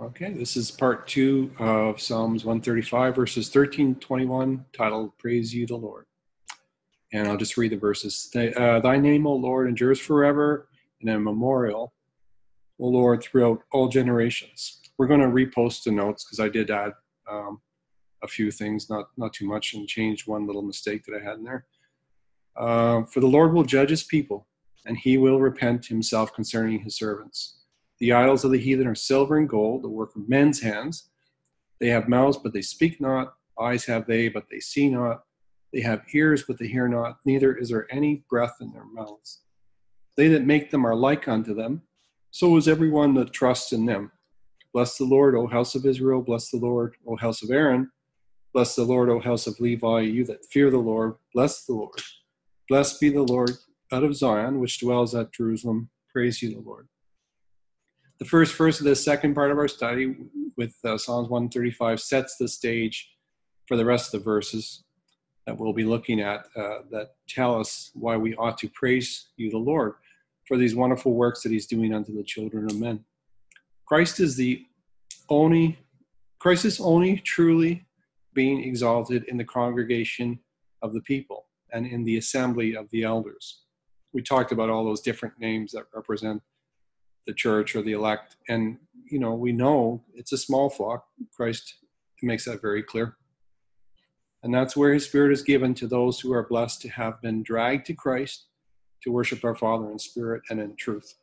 Okay, this is part 2 of Psalms 135, verses 13 to 21, titled Praise You the Lord. And I'll just read the verses. Thy name, O Lord, endures forever, and a memorial, O Lord, throughout all generations. We're going to repost the notes because I did add a few things, not too much, and change one little mistake that I had in there. For the Lord will judge his people, and he will repent himself concerning his servants. The idols of the heathen are silver and gold, the work of men's hands. They have mouths, but they speak not. Eyes have they, but they see not. They have ears, but they hear not. Neither is there any breath in their mouths. They that make them are like unto them. So is everyone that trusts in them. Bless the Lord, O house of Israel. Bless the Lord, O house of Aaron. Bless the Lord, O house of Levi. You that fear the Lord, bless the Lord. Blessed be the Lord out of Zion, which dwells at Jerusalem. Praise you, the Lord. The first verse of the second part of our study with Psalms 135 sets the stage for the rest of the verses that we'll be looking at that tell us why we ought to praise you, the Lord, for these wonderful works that he's doing unto the children of men. Christ is only truly being exalted in the congregation of the people and in the assembly of the elders. We talked about all those different names that represent the church or the elect. And, we know it's a small flock. Christ makes that very clear. And that's where his Spirit is given to those who are blessed to have been dragged to Christ to worship our Father in spirit and in truth.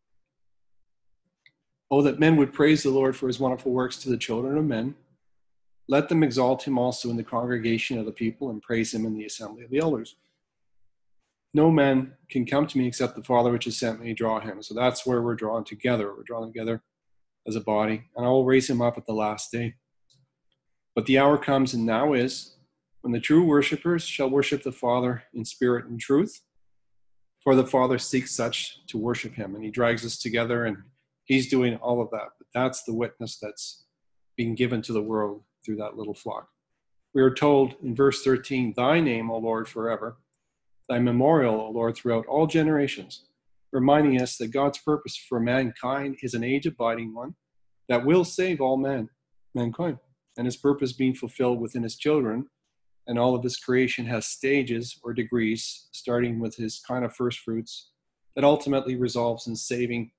Oh, that men would praise the Lord for his wonderful works to the children of men. Let them exalt him also in the congregation of the people and praise him in the assembly of the elders. No man can come to me except the Father which has sent me draw him. So that's where we're drawn together. We're drawn together as a body, and I will raise him up at the last day. But the hour comes, and now is, when the true worshipers shall worship the Father in spirit and truth. For the Father seeks such to worship him. And he drags us together, and he's doing all of that. But that's the witness that's being given to the world through that little flock. We are told in verse 13, thy name, O Lord, forever. Thy memorial, O Lord, throughout all generations, reminding us that God's purpose for mankind is an age-abiding one that will save all mankind, and his purpose being fulfilled within his children, and all of his creation has stages or degrees, starting with his kind of first fruits, that ultimately resolves in saving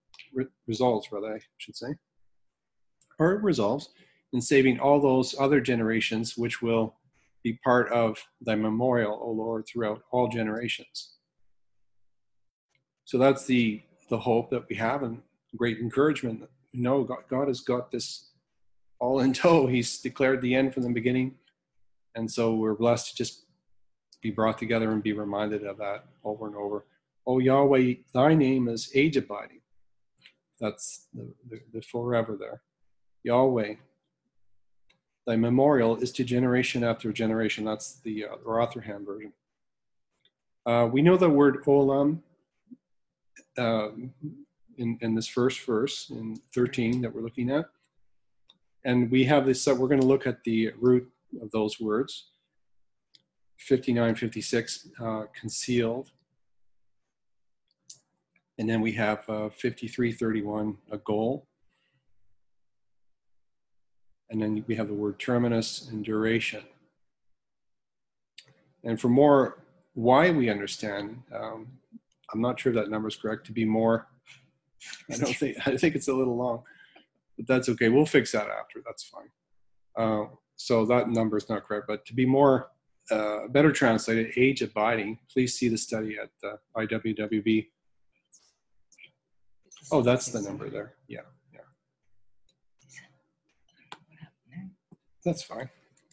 all those other generations which will be part of thy memorial, O Lord, throughout all generations. So that's the hope that we have, and great encouragement that we know God has got this all in tow. He's declared the end from the beginning. And so we're blessed to just be brought together and be reminded of that over and over. Oh, Yahweh, thy name is age abiding. That's the forever there. Yahweh, thy memorial is to generation after generation. That's the Rotherham version. We know the word olam in this first verse, in 13 that we're looking at. And we have this, we're going to look at the root of those words. 59, 56, concealed. And then we have 53, 31, a goal. And then we have the word terminus and duration. And for more why we understand, I'm not sure if that number is correct, to be more, I think it's a little long, but that's okay. We'll fix that after, that's fine. So that number is not correct, but to be more, better translated, age abiding, please see the study at IWWB. Oh, that's the number there. Yeah. That's fine.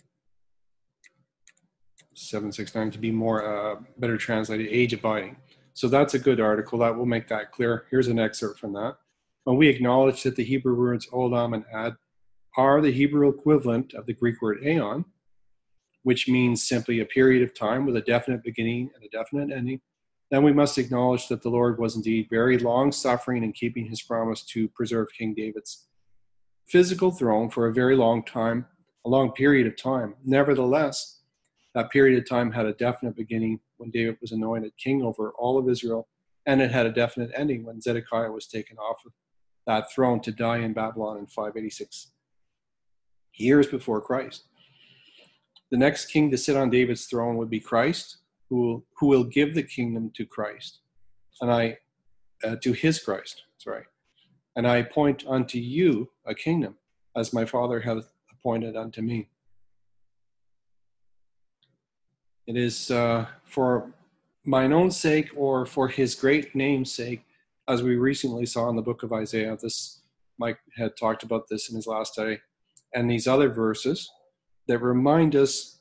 769, to be more better translated, age abiding. So that's a good article. That will make that clear. Here's an excerpt from that. When we acknowledge that the Hebrew words olam and ad are the Hebrew equivalent of the Greek word aeon, which means simply a period of time with a definite beginning and a definite ending, then we must acknowledge that the Lord was indeed very long-suffering in keeping his promise to preserve King David's physical throne for a very long time, a long period of time. Nevertheless, that period of time had a definite beginning when David was anointed king over all of Israel, and it had a definite ending when Zedekiah was taken off that throne to die in Babylon in 586 years before Christ. The next king to sit on David's throne would be Christ, who will give the kingdom to Christ, and to his Christ. Sorry, and I appoint unto you a kingdom, as my Father hath appointed unto me. It is for mine own sake, or for his great name's sake, as we recently saw in the book of Isaiah. This Mike had talked about this in his last study, and these other verses that remind us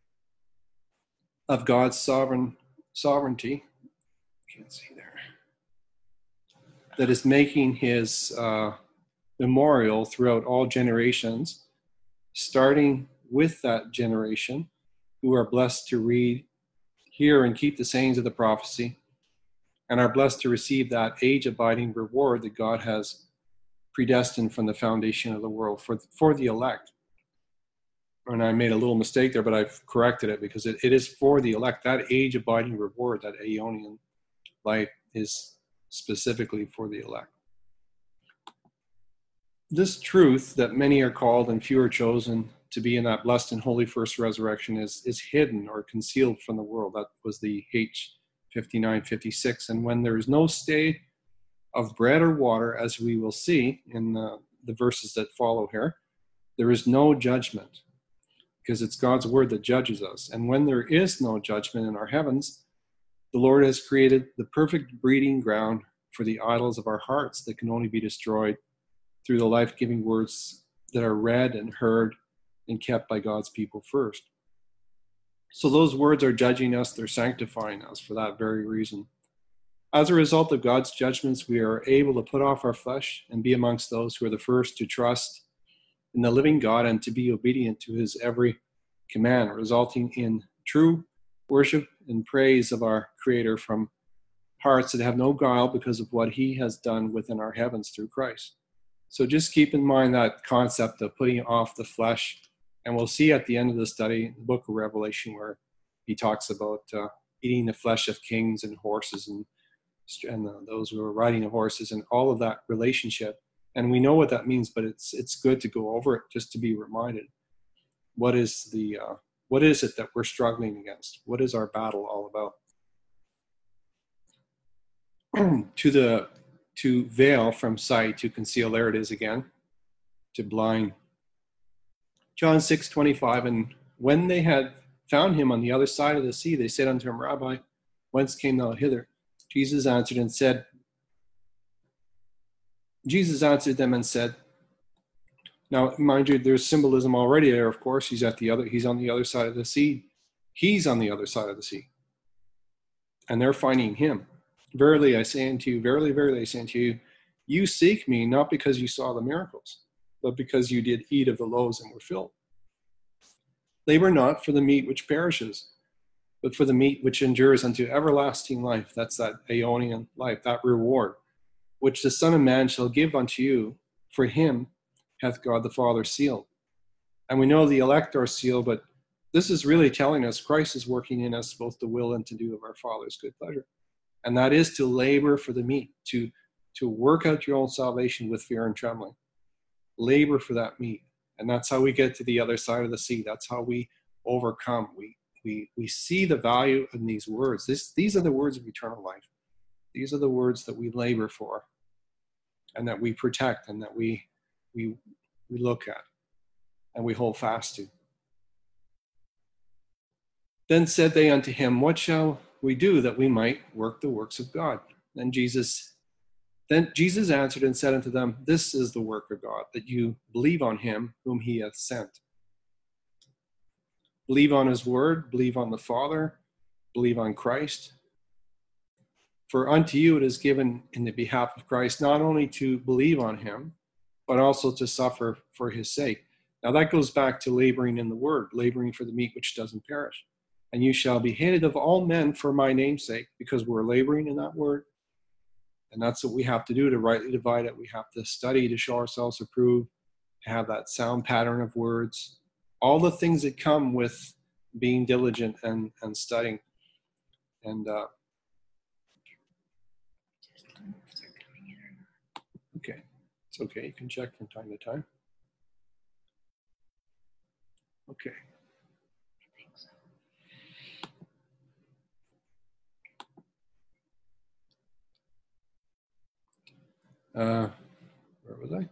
of God's sovereignty. Can't see there. That is making his memorial throughout all generations, starting with that generation who are blessed to read, hear, and keep the sayings of the prophecy, and are blessed to receive that age-abiding reward that God has predestined from the foundation of the world for the elect. And I made a little mistake there, but I've corrected it, because it is for the elect. That age-abiding reward, that Aeonian life, is specifically for the elect. This truth that many are called and few are chosen to be in that blessed and holy first resurrection is hidden or concealed from the world. That was the H5956. And when there is no stay of bread or water, as we will see in the verses that follow here, there is no judgment, because it's God's word that judges us. And when there is no judgment in our heavens, the Lord has created the perfect breeding ground for the idols of our hearts that can only be destroyed through the life-giving words that are read and heard and kept by God's people first. So those words are judging us, they're sanctifying us for that very reason. As a result of God's judgments, we are able to put off our flesh and be amongst those who are the first to trust in the living God and to be obedient to his every command, resulting in true worship and praise of our Creator from hearts that have no guile because of what he has done within our heavens through Christ. So just keep in mind that concept of putting off the flesh. And we'll see at the end of the study, the book of Revelation, where he talks about eating the flesh of kings and horses and those who are riding the horses and all of that relationship. And we know what that means, but it's good to go over it just to be reminded. What is it that we're struggling against? What is our battle all about? To veil from sight, to conceal. There it is again. To blind. John 6:25. And when they had found him on the other side of the sea, they said unto him, Rabbi, whence came thou hither? Jesus answered them and said, now mind you, there's symbolism already there, of course. He's on the other side of the sea. He's on the other side of the sea. And they're finding him. Verily I say unto you, verily, verily I say unto you, you seek me not because you saw the miracles, but because you did eat of the loaves and were filled. Labor not for the meat which perishes, but for the meat which endures unto everlasting life. That's that Aeonian life, that reward, which the Son of Man shall give unto you. For him hath God the Father sealed. And we know the elect are sealed, but this is really telling us Christ is working in us both to will and to do of our Father's good pleasure. And that is to labor for the meat, to work out your own salvation with fear and trembling. Labor for that meat. And that's how we get to the other side of the sea. That's how we overcome. We see the value in these words. These are the words of eternal life. These are the words that we labor for and that we protect and that we look at and we hold fast to. Then said they unto him, what shall we do that we might work the works of God? Then Jesus answered and said unto them, this is the work of God, that you believe on him whom he hath sent. Believe on his word, believe on the Father, believe on Christ. For unto you it is given in the behalf of Christ, not only to believe on him, but also to suffer for his sake. Now that goes back to laboring in the word, laboring for the meat which doesn't perish. And you shall be hated of all men for my name's sake, because we're laboring in that word. And that's what we have to do to rightly divide it. We have to study to show ourselves approved, to have that sound pattern of words, all the things that come with being diligent and studying. And okay, It's okay. You can check from time to time. Okay. Where was I?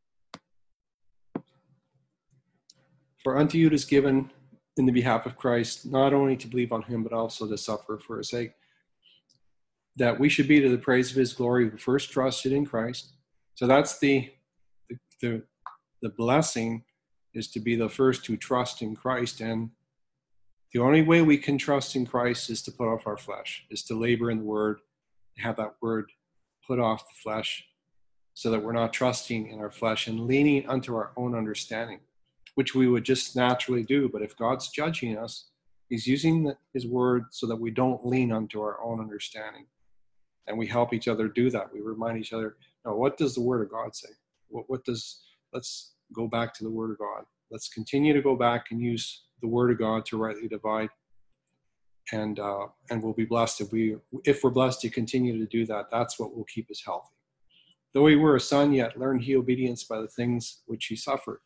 For unto you it is given in the behalf of Christ, not only to believe on him, but also to suffer for his sake, that we should be to the praise of his glory who first trusted in Christ. So that's the blessing, is to be the first to trust in Christ. And the only way we can trust in Christ is to put off our flesh, is to labor in the word, have that word put off the flesh, so that we're not trusting in our flesh and leaning unto our own understanding, which we would just naturally do. But if God's judging us, he's using his word so that we don't lean unto our own understanding. And we help each other do that. We remind each other, no, what does the word of God say? Let's go back to the word of God. Let's continue to go back and use the word of God to rightly divide. And we'll be blessed if we're blessed to continue to do that. That's what will keep us healthy. Though he were a son, yet learned he obedience by the things which he suffered.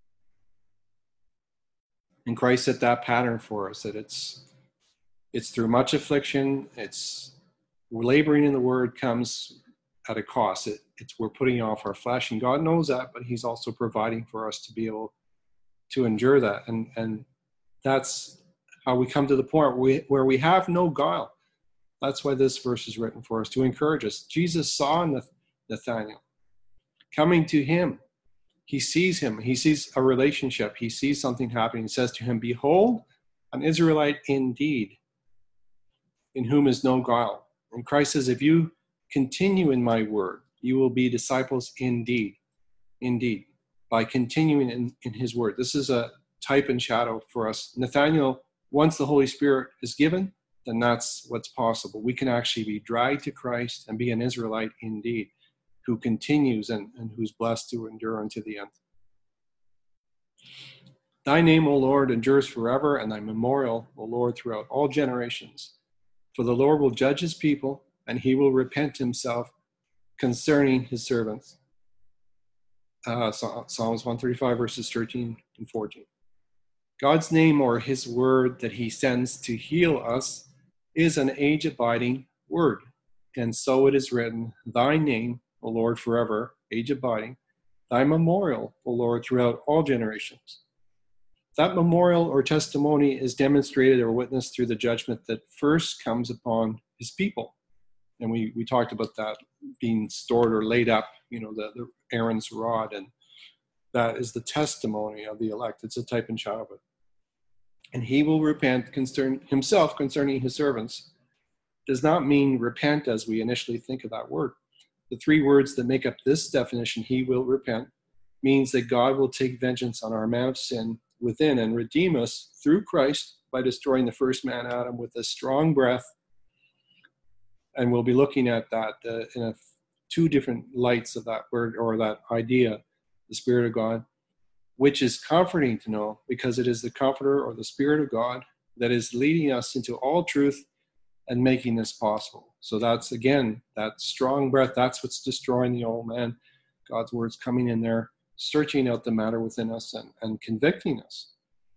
And Christ set that pattern for us, that it's through much affliction, it's laboring in the word comes at a cost. We're putting off our flesh, and God knows that, but he's also providing for us to be able to endure that. And that's how we come to the point where we have no guile. That's why this verse is written for us, to encourage us. Jesus saw Nathanael coming to him. He sees him. He sees a relationship. He sees something happening. He says to him, behold, an Israelite indeed, in whom is no guile. And Christ says, if you continue in my word, you will be disciples indeed. Indeed. By continuing in his word. This is a type and shadow for us. Nathanael, once the Holy Spirit is given, then that's what's possible. We can actually be dragged to Christ and be an Israelite indeed, who continues and who's blessed to endure unto the end. Thy name, O Lord, endures forever, and thy memorial, O Lord, throughout all generations. For the Lord will judge his people, and he will repent himself concerning his servants. Psalms 135, verses 13 and 14. God's name, or his word that he sends to heal us, is an age-abiding word. And so it is written, thy name, O Lord, forever, age-abiding, thy memorial, O Lord, throughout all generations. That memorial or testimony is demonstrated or witnessed through the judgment that first comes upon his people. And we talked about that being stored or laid up, the Aaron's rod, and that is the testimony of the elect. It's a type and shadow of it. And he will repent himself concerning his servants. Does not mean repent as we initially think of that word. The three words that make up this definition, he will repent, means that God will take vengeance on our man of sin within and redeem us through Christ by destroying the first man, Adam, with a strong breath. And we'll be looking at that in two different lights of that word or that idea, the Spirit of God, which is comforting to know, because it is the Comforter or the Spirit of God that is leading us into all truth and making this possible. So that's, again, that strong breath, that's what's destroying the old man. God's word's coming in there, searching out the matter within us and convicting us.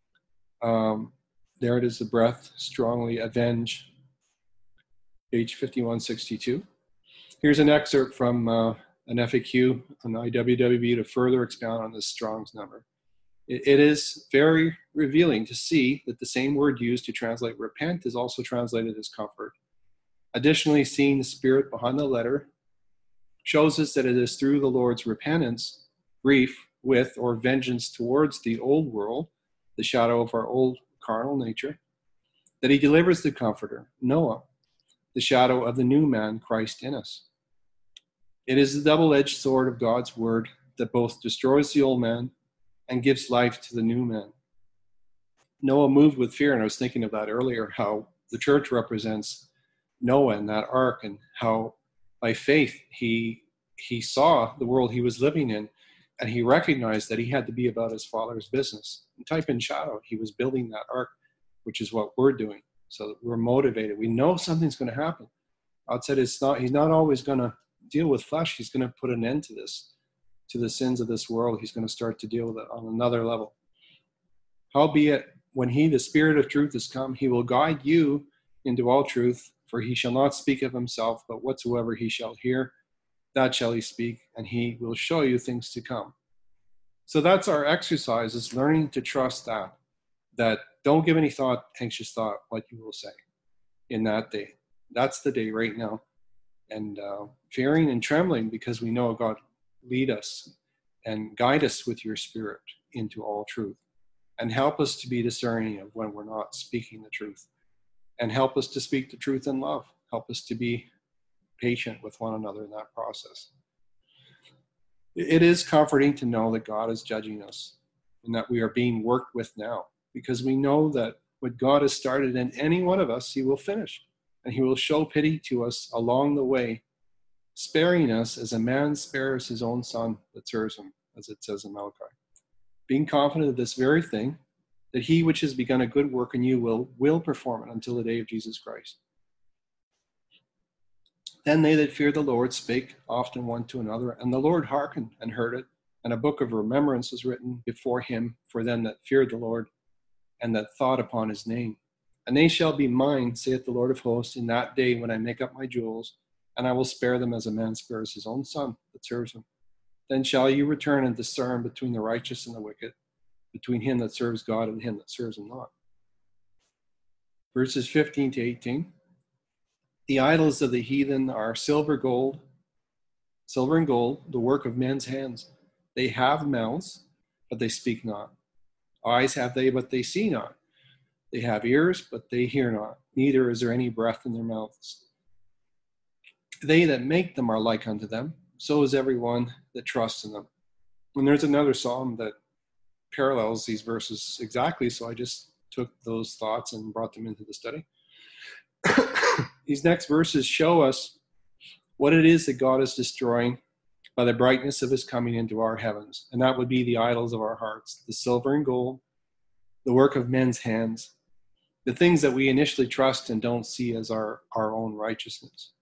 There it is, the breath, strongly avenge. Page 5162. Here's an excerpt from an FAQ on IWWB to further expound on this Strong's number. It is very revealing to see that the same word used to translate repent is also translated as comfort. Additionally, seeing the spirit behind the letter shows us that it is through the Lord's repentance, grief with or vengeance towards the old world, the shadow of our old carnal nature, that he delivers the comforter, Noah, the shadow of the new man, Christ in us. It is the double-edged sword of God's word that both destroys the old man and gives life to the new man. Noah moved with fear, and I was thinking of that earlier, how the church represents Noah and that ark, and how by faith he saw the world he was living in, and he recognized that he had to be about his Father's business. And type in shadow, he was building that ark, which is what we're doing. So we're motivated. We know something's going to happen. God said he's not always going to deal with flesh. He's going to put an end to this to the sins of this world, he's going to start to deal with it on another level. Howbeit, when he, the Spirit of truth, is come, he will guide you into all truth, for he shall not speak of himself, but whatsoever he shall hear, that shall he speak, and he will show you things to come. So that's our exercise, is learning to trust that don't give any thought, anxious thought, what you will say in that day. That's the day right now. And fearing and trembling, because we know God, lead us and guide us with your Spirit into all truth, and help us to be discerning of when we're not speaking the truth, and help us to speak the truth in love. Help us to be patient with one another in that process. It is comforting to know that God is judging us and that we are being worked with now, because we know that what God has started in any one of us, he will finish, and he will show pity to us along the way, sparing us as a man spares his own son that serves him, as it says in Malachi. Being confident of this very thing, that he which has begun a good work in you will perform it until the day of Jesus Christ. Then they that feared the Lord spake often one to another, and the Lord hearkened and heard it, and a book of remembrance was written before him for them that feared the Lord, and that thought upon his name. And they shall be mine, saith the Lord of hosts, in that day when I make up my jewels, and I will spare them as a man spares his own son that serves him. Then shall you return and discern between the righteous and the wicked, between him that serves God and him that serves him not. Verses 15 to 18. The idols of the heathen are silver and gold, the work of men's hands. They have mouths, but they speak not. Eyes have they, but they see not. They have ears, but they hear not. Neither is there any breath in their mouths. They that make them are like unto them. So is everyone that trusts in them. And there's another psalm that parallels these verses exactly, so I just took those thoughts and brought them into the study. These next verses show us what it is that God is destroying by the brightness of his coming into our heavens. And that would be the idols of our hearts, the silver and gold, the work of men's hands, the things that we initially trust and don't see as our own righteousness.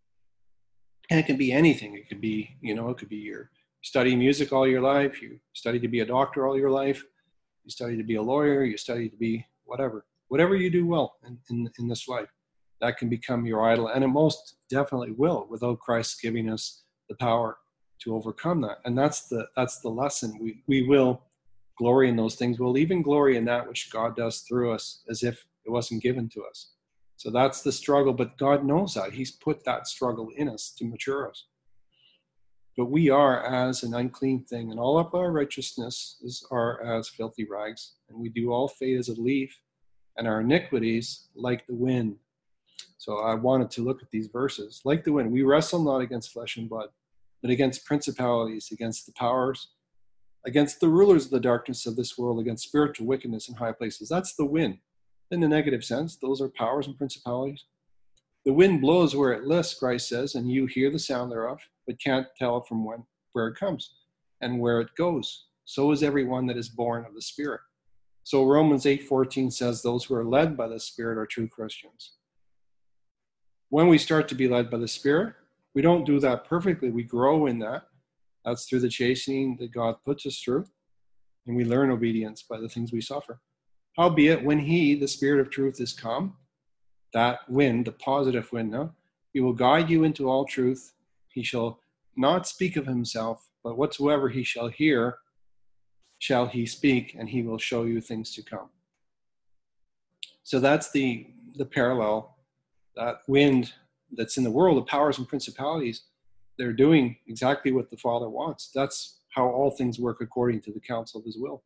And it can be anything. It could be, it could be you study music all your life, you study to be a doctor all your life, you study to be a lawyer, you study to be whatever you do well in this life. That can become your idol, and it most definitely will, without Christ giving us the power to overcome that. And that's the lesson. We will glory in those things. We'll even glory in that which God does through us, as if it wasn't given to us. So that's the struggle, but God knows that. He's put that struggle in us to mature us. But we are as an unclean thing, and all of our righteousness are as filthy rags, and we do all fade as a leaf, and our iniquities like the wind. So I wanted to look at these verses. Like the wind, we wrestle not against flesh and blood, but against principalities, against the powers, against the rulers of the darkness of this world, against spiritual wickedness in high places. That's the wind. In the negative sense, those are powers and principalities. The wind blows where it lists, Christ says, and you hear the sound thereof, but can't tell from where it comes and where it goes. So is everyone that is born of the Spirit. So Romans 8:14 says those who are led by the Spirit are true Christians. When we start to be led by the Spirit, we don't do that perfectly. We grow in that. That's through the chastening that God puts us through. And we learn obedience by the things we suffer. Howbeit, when he, the Spirit of truth, is come, that wind, the positive wind now, he will guide you into all truth. He shall not speak of himself, but whatsoever he shall hear, shall he speak, and he will show you things to come. So that's the parallel. That wind that's in the world, the powers and principalities, they're doing exactly what the Father wants. That's how all things work according to the counsel of his will.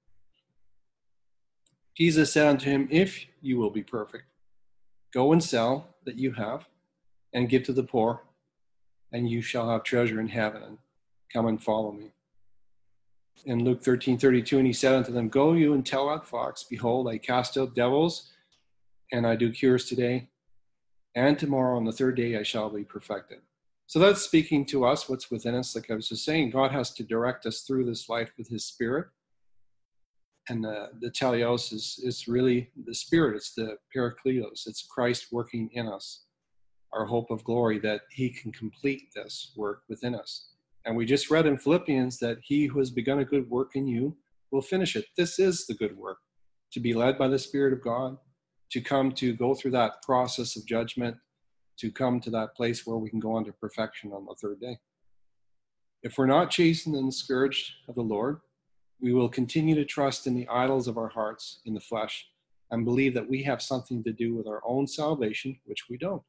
Jesus said unto him, if you will be perfect, go and sell that you have, and give to the poor, and you shall have treasure in heaven, and come and follow me. In Luke 13:32, and he said unto them, go you and tell that fox, behold, I cast out devils, and I do cures today, and tomorrow on the third day I shall be perfected. So that's speaking to us, what's within us. Like I was just saying, God has to direct us through this life with his Spirit. And the teleos is really the Spirit. It's the parakletos. It's Christ working in us, our hope of glory, that he can complete this work within us. And we just read in Philippians that he who has begun a good work in you will finish it. This is the good work, to be led by the Spirit of God, to come to go through that process of judgment, to come to that place where we can go on to perfection on the third day. If we're not chastened and scourged of the Lord, we will continue to trust in the idols of our hearts in the flesh and believe that we have something to do with our own salvation, which we don't.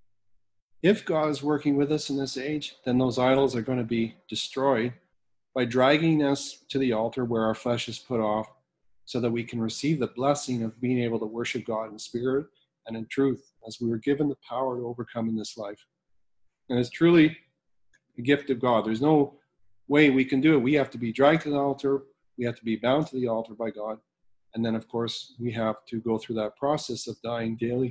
If God is working with us in this age, then those idols are going to be destroyed by dragging us to the altar where our flesh is put off, so that we can receive the blessing of being able to worship God in spirit and in truth, as we were given the power to overcome in this life. And it's truly a gift of God. There's no way we can do it. We have to be dragged to the altar. We have to be bound to the altar by God. And then, of course, we have to go through that process of dying daily.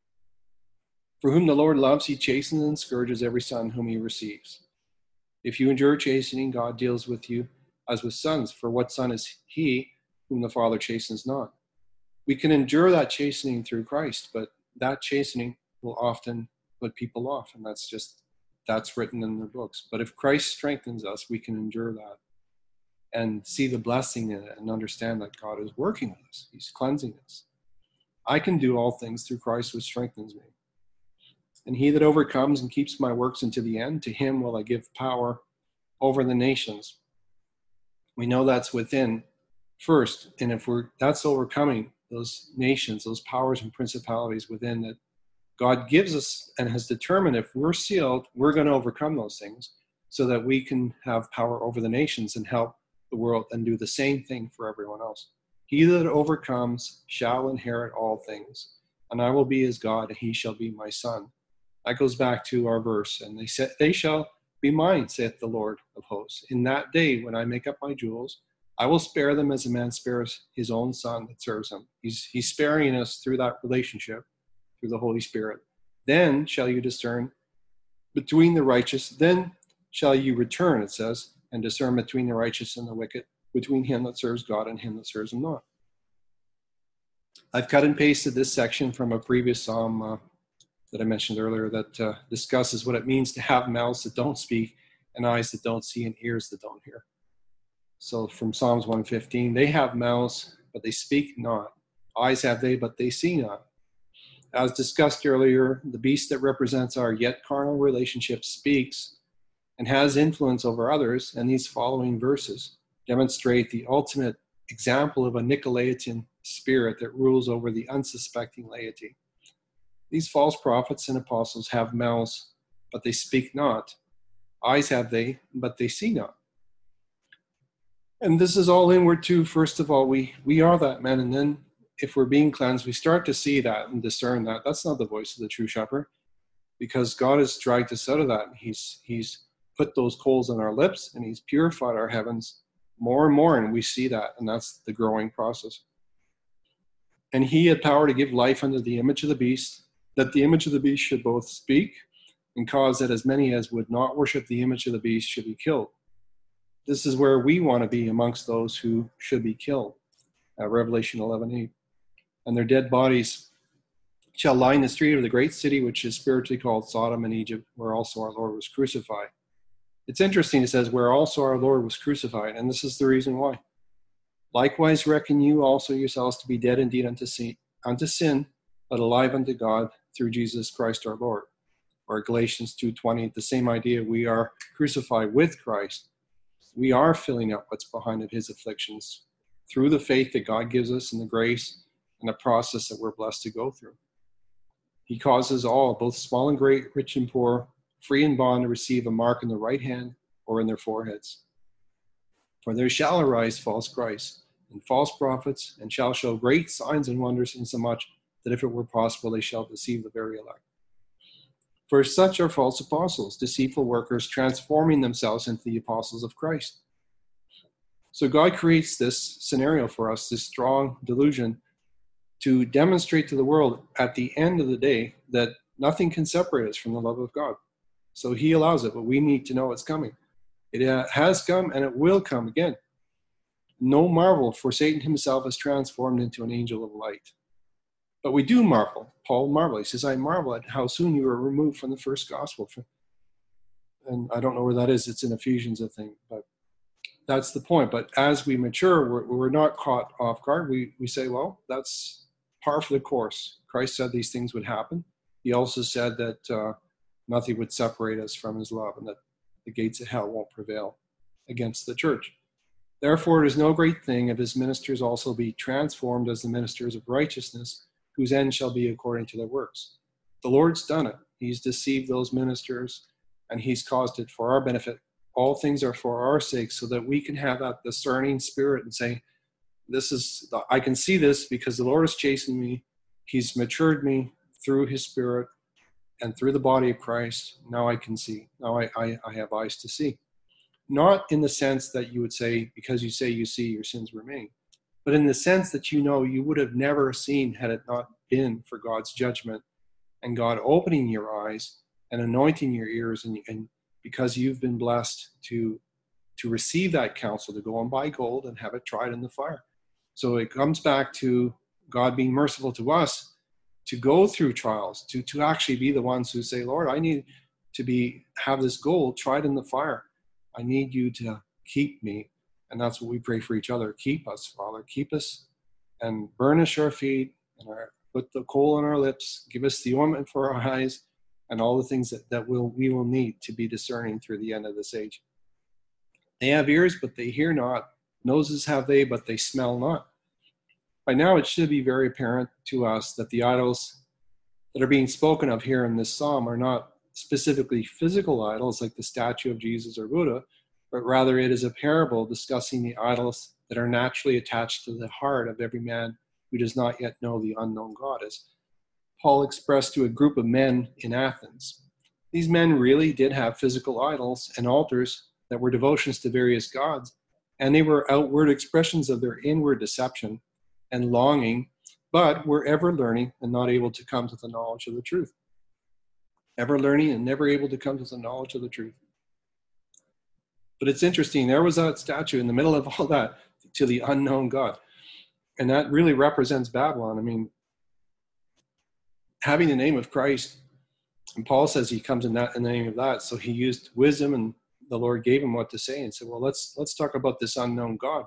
For whom the Lord loves, he chastens and scourges every son whom he receives. If you endure chastening, God deals with you as with sons. For what son is he whom the Father chastens not? We can endure that chastening through Christ, but that chastening will often put people off, and that's written in their books. But if Christ strengthens us, we can endure that and see the blessing in it and understand that God is working with us. He's cleansing us. I can do all things through Christ who strengthens me. And he that overcomes and keeps my works unto the end, to him will I give power over the nations. We know that's within first. And if that's overcoming those nations, those powers and principalities within that God gives us and has determined, if we're sealed, we're going to overcome those things so that we can have power over the nations and help the world and do the same thing for everyone else. He that overcomes shall inherit all things, and I will be his God, and he shall be my son. That goes back to our verse. And they said, they shall be mine, saith the Lord of hosts. In that day, when I make up my jewels, I will spare them as a man spares his own son that serves him. He's sparing us through that relationship, through the Holy Spirit. Then shall you discern between the righteous. Then shall you return, it says, and discern between the righteous and the wicked, between him that serves God and him that serves him not. I've cut and pasted this section from a previous psalm that I mentioned earlier that discusses what it means to have mouths that don't speak and eyes that don't see and ears that don't hear. So from Psalms 115, they have mouths, but they speak not. Eyes have they, but they see not. As discussed earlier, the beast that represents our yet carnal relationship speaks and has influence over others, and these following verses demonstrate the ultimate example of a Nicolaitan spirit that rules over the unsuspecting laity. These false prophets and apostles have mouths, but they speak not. Eyes have they, but they see not. And this is all inward too. First of all, we are that man, and then if we're being cleansed, we start to see that and discern that that's not the voice of the true shepherd, because God has dragged us out of that. He's put those coals on our lips, and he's purified our heavens more and more, and we see that, and that's the growing process. And he had power to give life unto the image of the beast, that the image of the beast should both speak and cause that as many as would not worship the image of the beast should be killed. This is where we want to be amongst those who should be killed. Revelation 11:8. And their dead bodies shall lie in the street of the great city, which is spiritually called Sodom and Egypt, where also our Lord was crucified. It's interesting, it says, where also our Lord was crucified, and this is the reason why. Likewise reckon you also yourselves to be dead indeed unto sin, but alive unto God through Jesus Christ our Lord. Or Galatians 2:20, the same idea. We are crucified with Christ. We are filling up what's behind of his afflictions through the faith that God gives us and the grace and the process that we're blessed to go through. He causes all, both small and great, rich and poor, free and bond, to receive a mark in the right hand or in their foreheads. For there shall arise false Christs and false prophets, and shall show great signs and wonders, insomuch that if it were possible, they shall deceive the very elect. For such are false apostles, deceitful workers, transforming themselves into the apostles of Christ. So God creates this scenario for us, this strong delusion, to demonstrate to the world at the end of the day that nothing can separate us from the love of God. So he allows it, but we need to know it's coming. It has come and it will come again. No marvel, for Satan himself is transformed into an angel of light. But we do marvel. Paul marveled. He says, I marvel at how soon you were removed from the first gospel. And I don't know where that is. It's in Ephesians, I think. But that's the point. But as we mature, we're not caught off guard. We say, well, that's par for the course. Christ said these things would happen. He also said that nothing would separate us from his love, and that the gates of hell won't prevail against the church. Therefore, it is no great thing if his ministers also be transformed as the ministers of righteousness, whose end shall be according to their works. The Lord's done it. He's deceived those ministers, and he's caused it for our benefit. All things are for our sake, so that we can have that discerning spirit and say, I can see this because the Lord has chastened me. He's matured me through his spirit and through the body of Christ. Now I can see. Now I have eyes to see. Not in the sense that you would say, because you say you see, your sins remain, but in the sense that you know you would have never seen had it not been for God's judgment and God opening your eyes and anointing your ears, and because you've been blessed to receive that counsel, to go and buy gold and have it tried in the fire. So it comes back to God being merciful to us to go through trials, to actually be the ones who say, Lord, I need to have this gold tried in the fire. I need you to keep me. And that's what we pray for each other. Keep us, Father. Keep us and burnish our feet and put the coal on our lips. Give us the ointment for our eyes and all the things that we will need to be discerning through the end of this age. They have ears, but they hear not. Noses have they, but they smell not. By now it should be very apparent to us that the idols that are being spoken of here in this psalm are not specifically physical idols like the statue of Jesus or Buddha, but rather it is a parable discussing the idols that are naturally attached to the heart of every man who does not yet know the unknown God, as Paul expressed to a group of men in Athens. These men really did have physical idols and altars that were devotions to various gods, and they were outward expressions of their inward deception and longing, but were ever learning and not able to come to the knowledge of the truth. Ever learning and never able to come to the knowledge of the truth. But it's interesting, there was that statue in the middle of all that to the unknown God. And that really represents Babylon. I mean, having the name of Christ, and Paul says he comes in the name of that, so he used wisdom, and the Lord gave him what to say and said, well, let's talk about this unknown God.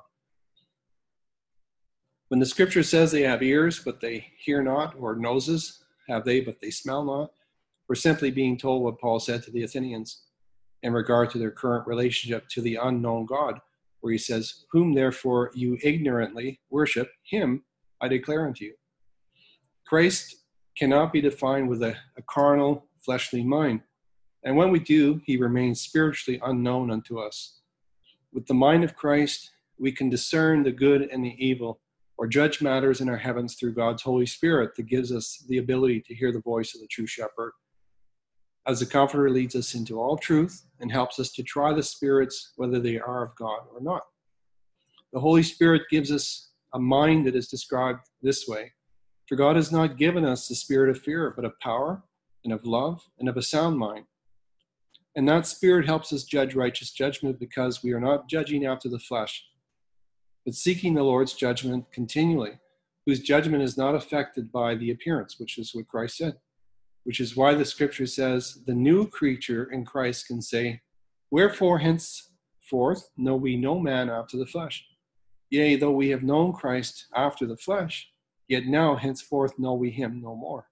When the scripture says they have ears, but they hear not, or noses have they, but they smell not, we're simply being told what Paul said to the Athenians in regard to their current relationship to the unknown God, where he says, whom therefore you ignorantly worship, him I declare unto you. Christ cannot be defined with a carnal, fleshly mind. And when we do, he remains spiritually unknown unto us. With the mind of Christ, we can discern the good and the evil, or judge matters in our heavens through God's Holy Spirit that gives us the ability to hear the voice of the true shepherd. As the Comforter leads us into all truth and helps us to try the spirits, whether they are of God or not. The Holy Spirit gives us a mind that is described this way. For God has not given us the spirit of fear, but of power and of love and of a sound mind. And that spirit helps us judge righteous judgment because we are not judging after the flesh, but seeking the Lord's judgment continually, whose judgment is not affected by the appearance, which is what Christ said. Which is why the scripture says the new creature in Christ can say, wherefore henceforth know we no man after the flesh. Yea, though we have known Christ after the flesh, yet now henceforth know we him no more.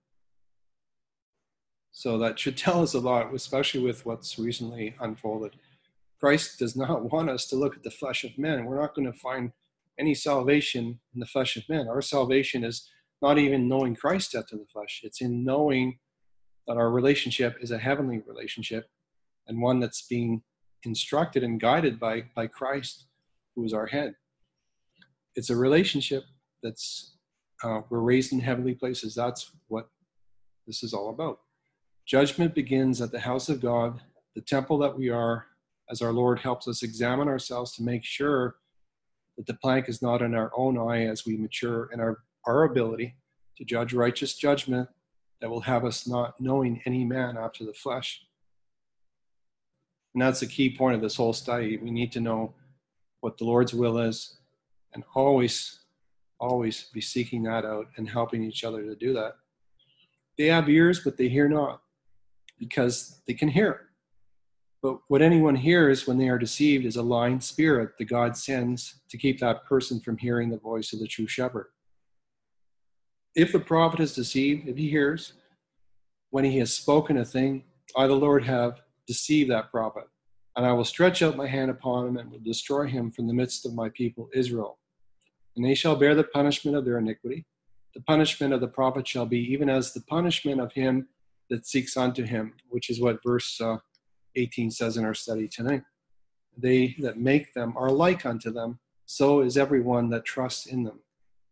So that should tell us a lot, especially with what's recently unfolded. Christ does not want us to look at the flesh of men. We're not going to find any salvation in the flesh of men. Our salvation is not even knowing Christ after the flesh. It's in knowing that our relationship is a heavenly relationship and one that's being instructed and guided by Christ, who is our head. It's a relationship that's, we're raised in heavenly places. That's what this is all about. Judgment begins at the house of God, the temple that we are, as our Lord helps us examine ourselves to make sure that the plank is not in our own eye as we mature in our ability to judge righteous judgment that will have us not knowing any man after the flesh. And that's the key point of this whole study. We need to know what the Lord's will is and always be seeking that out and helping each other to do that. They have ears, but they hear not, because they can hear, But what anyone hears when they are deceived is a lying spirit that God sends to keep that person from hearing the voice of the true shepherd. If the prophet is deceived, if he hears, when he has spoken a thing, I, the Lord, have deceived that prophet, and I will stretch out my hand upon him and will destroy him from the midst of my people Israel. And they shall bear the punishment of their iniquity. The punishment of the prophet shall be even as the punishment of him that seeks unto him, which is what verse 18 says in our study tonight. They that make them are like unto them, so is everyone that trusts in them.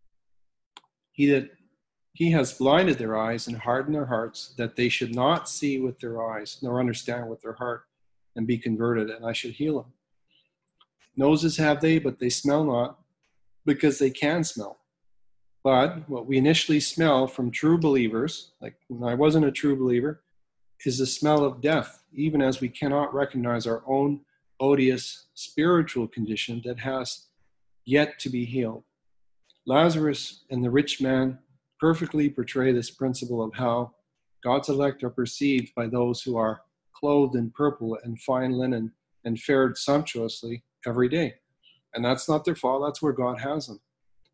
He has blinded their eyes and hardened their hearts, that they should not see with their eyes, nor understand with their heart, and be converted, and I should heal them. Noses have they, but they smell not, because they can smell. But what we initially smell from true believers, like when I wasn't a true believer, is the smell of death, even as we cannot recognize our own odious spiritual condition that has yet to be healed. Lazarus and the rich man perfectly portray this principle of how God's elect are perceived by those who are clothed in purple and fine linen and fared sumptuously every day. And that's not their fault, that's where God has them.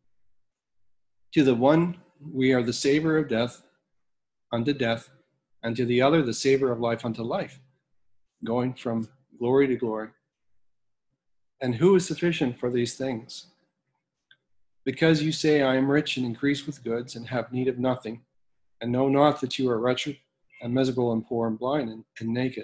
To the one, we are the savor of death unto death, and to the other, the savor of life unto life, going from glory to glory. And who is sufficient for these things? Because you say, I am rich and increase with goods and have need of nothing, and know not that you are wretched and miserable and poor and blind and naked.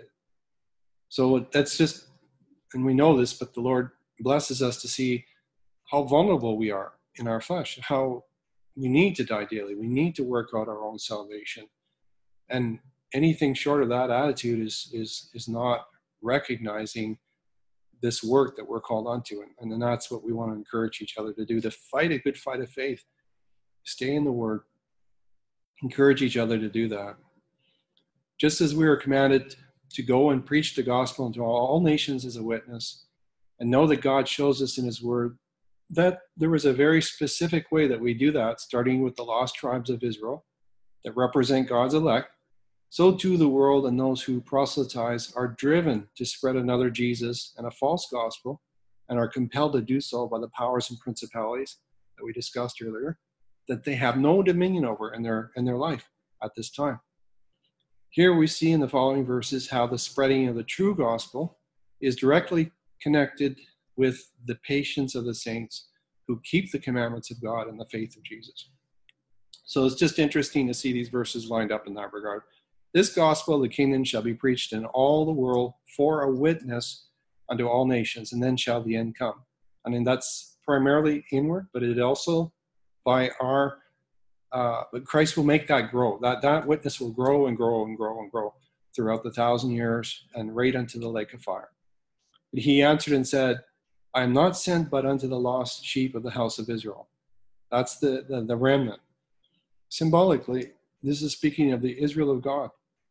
So that's just, and we know this, but the Lord blesses us to see how vulnerable we are in our flesh, how we need to die daily. We need to work out our own salvation. And anything short of that attitude is not recognizing this work that we're called onto. And then that's what we want to encourage each other to do, to fight a good fight of faith. Stay in the Word. Encourage each other to do that. Just as we are commanded to go and preach the gospel unto all nations as a witness, and know that God shows us in His Word that there was a very specific way that we do that, starting with the lost tribes of Israel that represent God's elect, so too the world and those who proselytize are driven to spread another Jesus and a false gospel, and are compelled to do so by the powers and principalities that we discussed earlier, that they have no dominion over in their life at this time. Here we see in the following verses how the spreading of the true gospel is directly connected with the patience of the saints who keep the commandments of God and the faith of Jesus. So it's just interesting to see these verses lined up in that regard. This gospel of the kingdom shall be preached in all the world for a witness unto all nations, and then shall the end come. I mean, that's primarily inward, but it also by our, but Christ will make that grow. That witness will grow and grow and grow and grow throughout the 1,000 years and right unto the lake of fire. But he answered and said, I am not sent but unto the lost sheep of the house of Israel. That's the remnant. Symbolically, this is speaking of the Israel of God.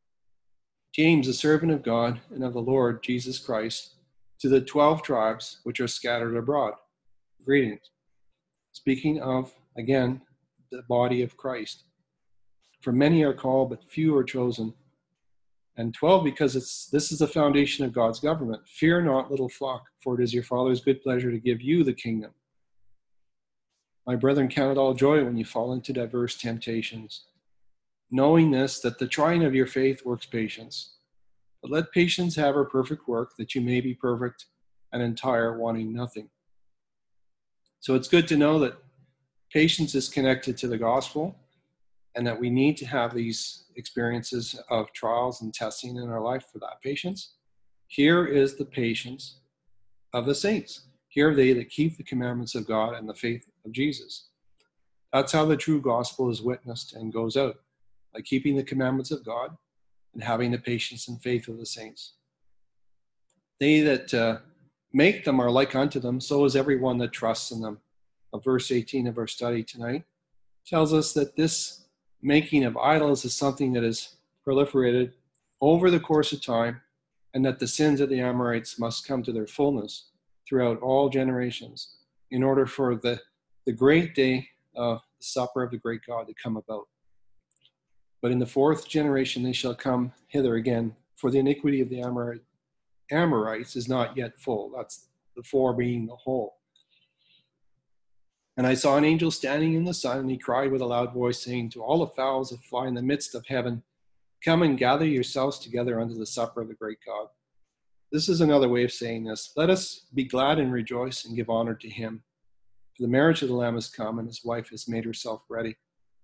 James, a servant of God and of the Lord Jesus Christ, to the 12 tribes which are scattered abroad. Greetings. Speaking of, again, the body of Christ. For many are called, but few are chosen. And 12, because this is the foundation of God's government. Fear not, little flock, for it is your Father's good pleasure to give you the kingdom. My brethren, count it all joy when you fall into diverse temptations, knowing this, that the trying of your faith works patience. But let patience have her perfect work, that you may be perfect and entire, wanting nothing. So it's good to know that patience is connected to the gospel, and that we need to have these experiences of trials and testing in our life for that patience. Here is the patience of the saints. Here are they that keep the commandments of God and the faith of Jesus. That's how the true gospel is witnessed and goes out, by keeping the commandments of God and having the patience and faith of the saints. They that make them are like unto them, so is everyone that trusts in them. Verse 18 of our study tonight tells us that this making of idols is something that is proliferated over the course of time, and that the sins of the Amorites must come to their fullness throughout all generations in order for the great day of the supper of the great God to come about. But in the 4th generation they shall come hither again, for the iniquity of the Amorite Amorites is not yet full. That's the 4 being the whole. And I saw an angel standing in the sun, and he cried with a loud voice, saying to all the fowls that fly in the midst of heaven, come and gather yourselves together unto the supper of the great God. This is another way of saying this. Let us be glad and rejoice and give honor to him. For the marriage of the Lamb has come, and his wife has made herself ready.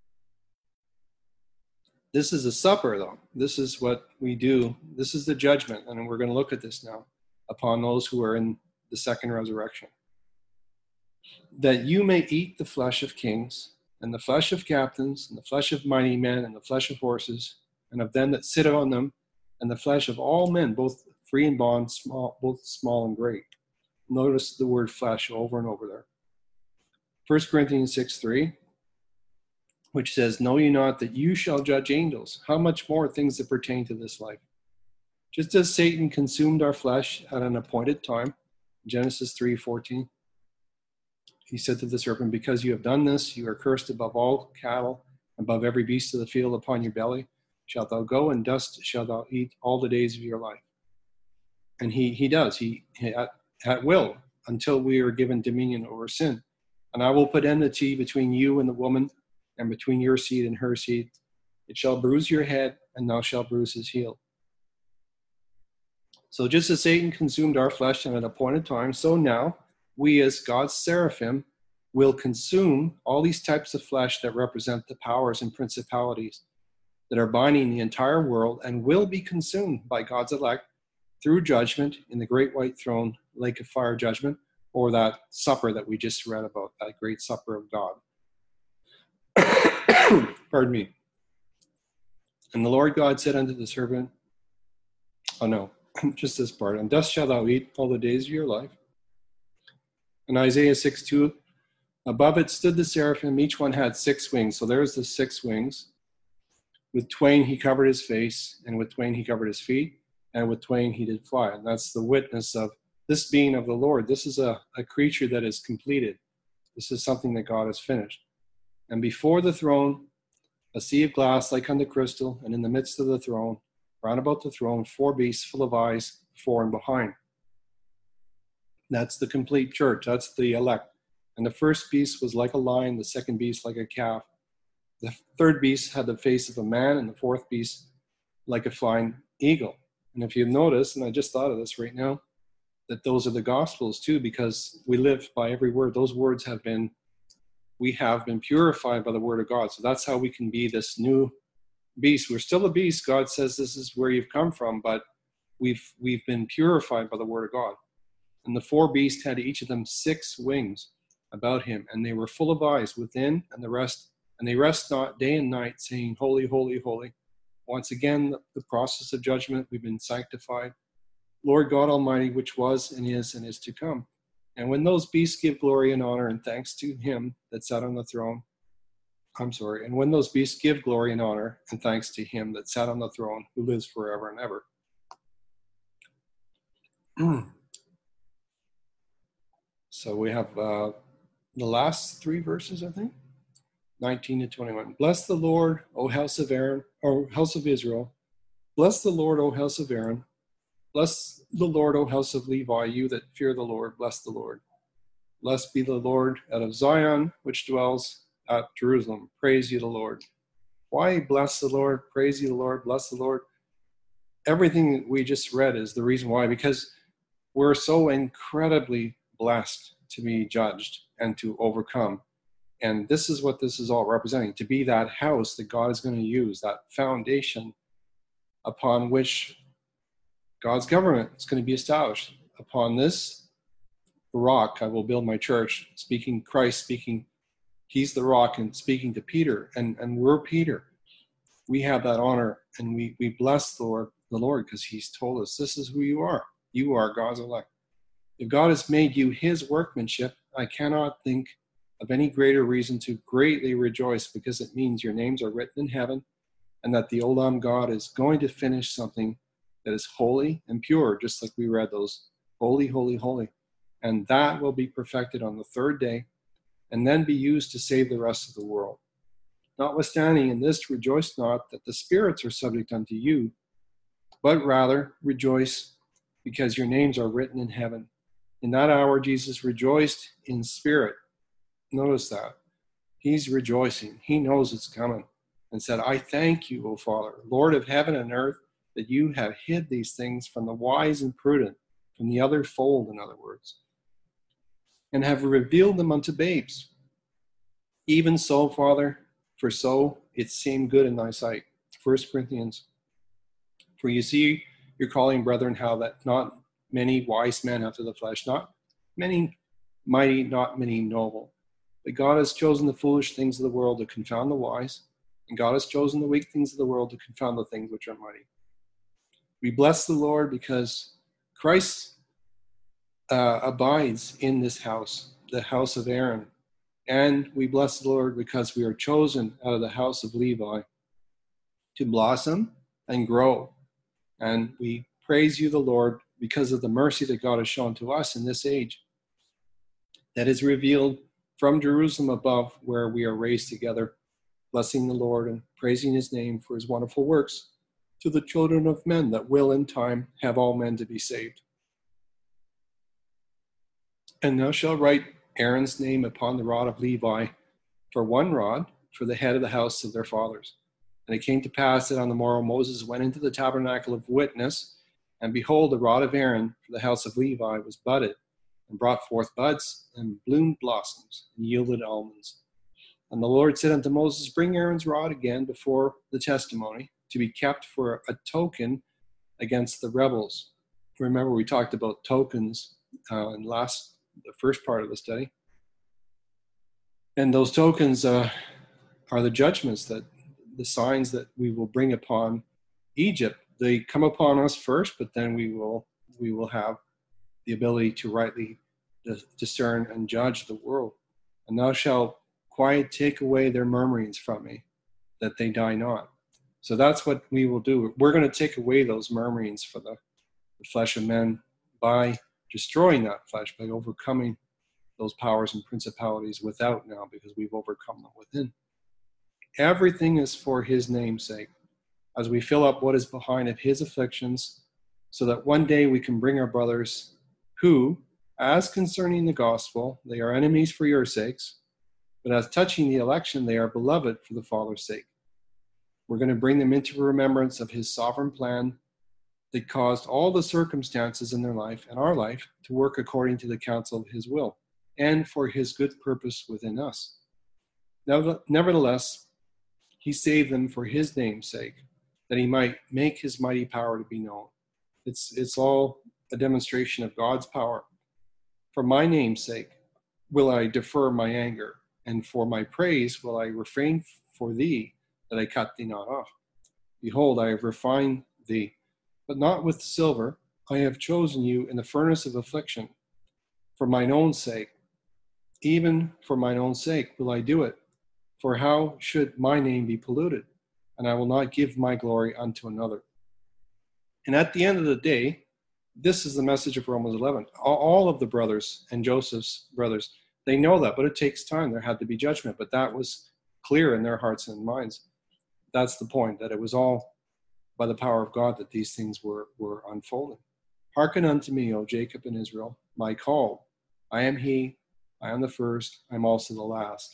This is a supper, though. This is what we do. This is the judgment, and we're going to look at this now, upon those who are in the second resurrection. That you may eat the flesh of kings, and the flesh of captains, and the flesh of mighty men, and the flesh of horses, and of them that sit on them, and the flesh of all men, both free and bond, both small and great. Notice the word flesh over and over there. 1 Corinthians 6:3, which says, know ye not that you shall judge angels? How much more things that pertain to this life? Just as Satan consumed our flesh at an appointed time, Genesis 3:14, he said to the serpent, because you have done this, you are cursed above all cattle, above every beast of the field. Upon your belly shalt thou go, and dust shalt thou eat all the days of your life. And he does, he at will, until we are given dominion over sin. And I will put enmity between you and the woman, and between your seed and her seed. It shall bruise your head, and thou shalt bruise his heel. So just as Satan consumed our flesh at an appointed time, so now we as God's seraphim will consume all these types of flesh that represent the powers and principalities that are binding the entire world, and will be consumed by God's elect through judgment in the great white throne, lake of fire judgment, or that supper that we just read about, that great supper of God. Pardon me. And the Lord God said unto the serpent, just this part, and dust shalt thou eat all the days of your life. And Isaiah 6:2, above it stood the seraphim, each one had 6 wings. So there's the 6 wings. With twain he covered his face, and with twain he covered his feet, and with twain he did fly. And that's the witness of this being of the Lord. This is a creature that is completed. This is something that God has finished. And before the throne, a sea of glass like unto crystal, and in the midst of the throne, round about the throne, 4 beasts full of eyes, before and behind. That's the complete church. That's the elect. And the first beast was like a lion, the second beast like a calf. The third beast had the face of a man, and the fourth beast like a flying eagle. And if you've noticed, and I just thought of this right now, that those are the Gospels too, because we live by every word. Those words we have been purified by the word of God. So that's how we can be this new beast. We're still a beast. God says this is where you've come from, but we've been purified by the word of God. And the 4 beasts had each of them 6 wings about him, and they were full of eyes within, and they rest not day and night, saying, holy, holy, holy. Once again, the process of judgment, we've been sanctified. Lord God Almighty, which was and is to come. And when those beasts give glory and honor and thanks to him that sat on the throne, and when those beasts give glory and honor and thanks to him that sat on the throne, who lives forever and ever. So we have the last 3 verses, I think, 19 to 21. Bless the Lord, O house of Aaron, or house of Israel. Bless the Lord, O house of Aaron. Bless the Lord, O house of Levi, you that fear the Lord. Bless the Lord. Blessed be the Lord out of Zion, which dwells at Jerusalem. Praise ye the Lord. Why bless the Lord? Praise ye the Lord. Bless the Lord. Everything that we just read is the reason why, because we're so incredibly blessed to be judged and to overcome. And this is what this is all representing, to be that house that God is going to use, that foundation upon which God's government is going to be established. Upon this rock I will build my church, speaking Christ, speaking, he's the rock, and speaking to Peter, and we're Peter. We have that honor, and we bless the Lord because he's told us this is who you are. You are God's elect. If God has made you his workmanship, I cannot think of any greater reason to greatly rejoice, because it means your names are written in heaven, and that the Olam God is going to finish something that is holy and pure, just like we read those, holy, holy, holy. And that will be perfected on the 3rd day, and then be used to save the rest of the world. Notwithstanding in this, rejoice not that the spirits are subject unto you, but rather rejoice because your names are written in heaven. In that hour, Jesus rejoiced in spirit. Notice that. He's rejoicing. He knows it's coming. And said, I thank you, O Father, Lord of heaven and earth, that you have hid these things from the wise and prudent, from the other fold, in other words, and have revealed them unto babes. Even so, Father, for so it seemed good in thy sight. 1 Corinthians. For you see, you're calling, brethren, how that not many wise men after the flesh, not many mighty, not many noble. But God has chosen the foolish things of the world to confound the wise, and God has chosen the weak things of the world to confound the things which are mighty. We bless the Lord because Christ abides in this house, the house of Aaron. And we bless the Lord because we are chosen out of the house of Levi to blossom and grow. And we praise you, the Lord, because of the mercy that God has shown to us in this age that is revealed from Jerusalem above, where we are raised together, blessing the Lord and praising his name for his wonderful works to the children of men, that will in time have all men to be saved. And thou shalt write Aaron's name upon the rod of Levi for one rod for the head of the house of their fathers. And it came to pass that on the morrow Moses went into the tabernacle of witness, and behold, the rod of Aaron for the house of Levi was budded, and brought forth buds, and bloomed blossoms, and yielded almonds. And the Lord said unto Moses, bring Aaron's rod again before the testimony, to be kept for a token against the rebels. Remember, we talked about tokens in the first part of the study. And those tokens are the judgments, that the signs that we will bring upon Egypt. They come upon us first, but then we will have the ability to rightly discern and judge the world. And thou shalt quiet take away their murmurings from me, that they die not. So that's what we will do. We're going to take away those murmurings for the flesh of men by destroying that flesh, by overcoming those powers and principalities without now, because we've overcome them within. Everything is for his name's sake, as we fill up what is behind of his afflictions, so that one day we can bring our brothers who, as concerning the gospel, they are enemies for your sakes, but as touching the election, they are beloved for the Father's sake. We're going to bring them into remembrance of his sovereign plan that caused all the circumstances in their life and our life to work according to the counsel of his will, and for his good purpose within us. Nevertheless, he saved them for his name's sake, that he might make his mighty power to be known. It's all a demonstration of God's power. For my name's sake will I defer my anger, and for my praise will I refrain for thee, that I cut thee not off. Behold, I have refined thee, but not with silver. I have chosen you in the furnace of affliction. For mine own sake, even for mine own sake will I do it. For how should my name be polluted? And I will not give my glory unto another. And at the end of the day, this is the message of Romans 11. All of the brothers and Joseph's brothers, they know that, but it takes time. There had to be judgment, but that was clear in their hearts and minds. That's the point, that it was all by the power of God that these things were unfolding. Hearken unto me, O Jacob and Israel, my called. I am he, I am the first, I am also the last.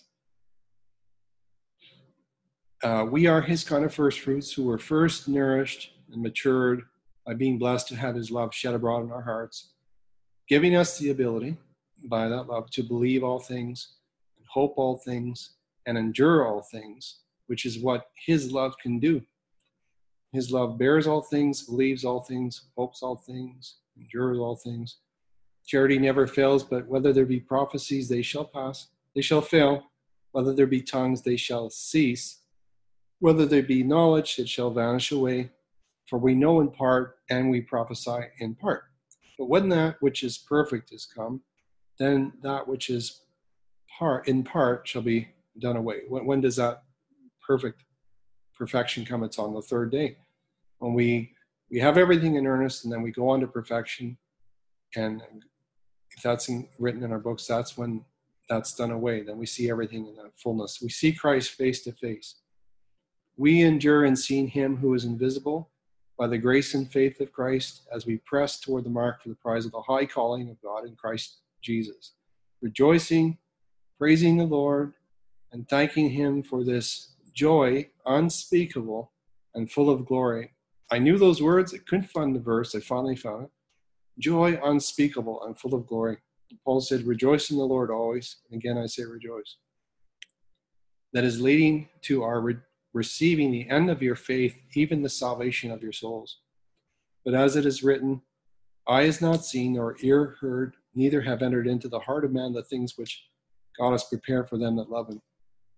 We are his kind of first fruits, who were first nourished and matured by being blessed to have his love shed abroad in our hearts, giving us the ability by that love to believe all things, and hope all things, and endure all things, which is what his love can do. His love bears all things, believes all things, hopes all things, endures all things. Charity never fails, but whether there be prophecies, they shall pass, they shall fail. Whether there be tongues, they shall cease. Whether there be knowledge, it shall vanish away. For we know in part, and we prophesy in part. But when that which is perfect is come, then that which is in part shall be done away. When does that perfection come? It's on the third day. When we have everything in earnest, and then we go on to perfection. And if that's written in our books, that's when that's done away. Then we see everything in that fullness. We see Christ face to face. We endure in seeing him who is invisible, by the grace and faith of Christ as we press toward the mark for the prize of the high calling of God in Christ Jesus, rejoicing, praising the Lord, and thanking him for this joy unspeakable and full of glory. I knew those words. I couldn't find the verse. I finally found it. Joy unspeakable and full of glory. Paul said, rejoice in the Lord always. And again, I say rejoice. That is leading to our receiving the end of your faith, even the salvation of your souls. But as it is written, eye has not seen, nor ear heard, neither have entered into the heart of man the things which God has prepared for them that love him.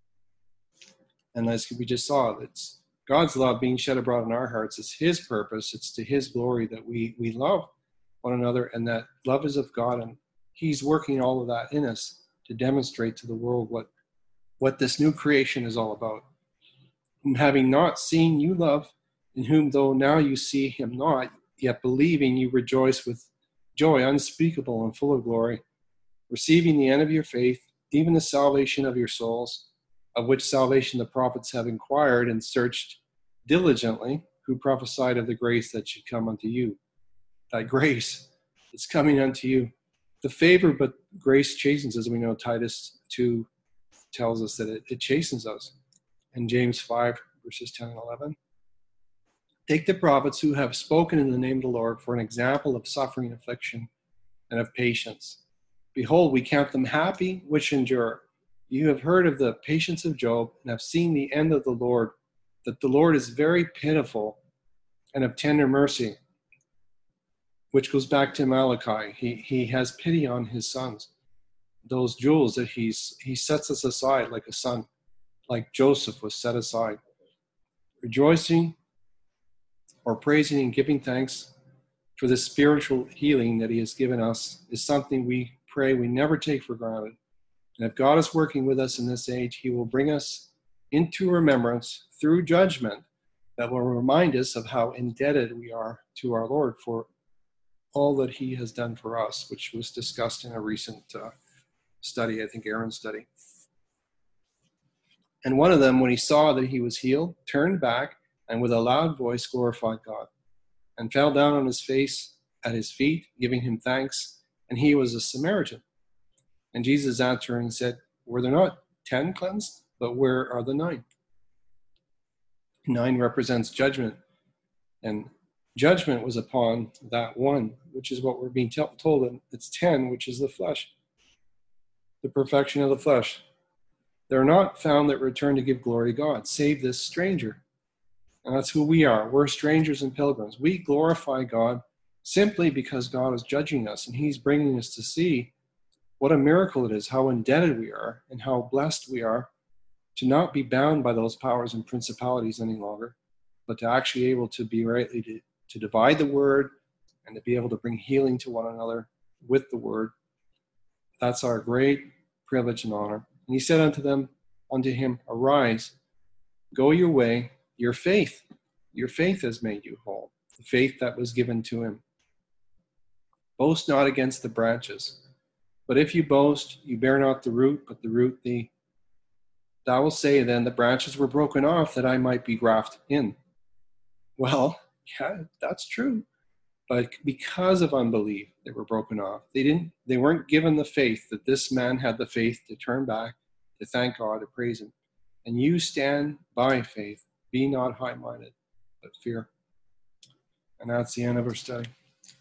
And as we just saw, it's God's love being shed abroad in our hearts. It's his purpose. It's to his glory that we love one another, and that love is of God, and he's working all of that in us to demonstrate to the world what this new creation is all about. And having not seen, you love, in whom though now you see him not, yet believing you rejoice with joy unspeakable and full of glory, receiving the end of your faith, even the salvation of your souls, of which salvation the prophets have inquired and searched diligently, who prophesied of the grace that should come unto you. That grace is coming unto you. The favor, but grace chastens, as we know. Titus 2 tells us that it chastens us. And James 5, verses 10 and 11. Take the prophets who have spoken in the name of the Lord for an example of suffering, affliction, and of patience. Behold, we count them happy which endure. You have heard of the patience of Job and have seen the end of the Lord, that the Lord is very pitiful and of tender mercy, which goes back to Malachi. He has pity on his sons, those jewels that he sets us aside like a son, like Joseph was set aside. Rejoicing or praising and giving thanks for the spiritual healing that he has given us is something we pray we never take for granted. And if God is working with us in this age, he will bring us into remembrance through judgment that will remind us of how indebted we are to our Lord for all that he has done for us, which was discussed in a recent study, I think Aaron's study. And one of them, when he saw that he was healed, turned back and with a loud voice glorified God and fell down on his face at his feet, giving him thanks. And he was a Samaritan. And Jesus answered and said, were there not 10 cleansed? But where are the 9? 9 represents judgment. And judgment was upon that one, which is what we're being told. And it's 10, which is the flesh, the perfection of the flesh. They're not found that return to give glory to God, save this stranger. And that's who we are. We're strangers and pilgrims. We glorify God simply because God is judging us, and he's bringing us to see what a miracle it is, how indebted we are, and how blessed we are to not be bound by those powers and principalities any longer, but to actually able to be rightly to divide the word and to be able to bring healing to one another with the word. That's our great privilege and honor. And he said unto him, arise, go your way, your faith has made you whole, the faith that was given to him. Boast not against the branches, but if you boast, you bear not the root, but the root thee. Thou wilt say then, the branches were broken off that I might be grafted in. Well, yeah, that's true. But because of unbelief, they were broken off. They weren't given the faith that this man had the faith to turn back, to thank God, to praise him. And you stand by faith. Be not high-minded, but fear. And that's the end of our study.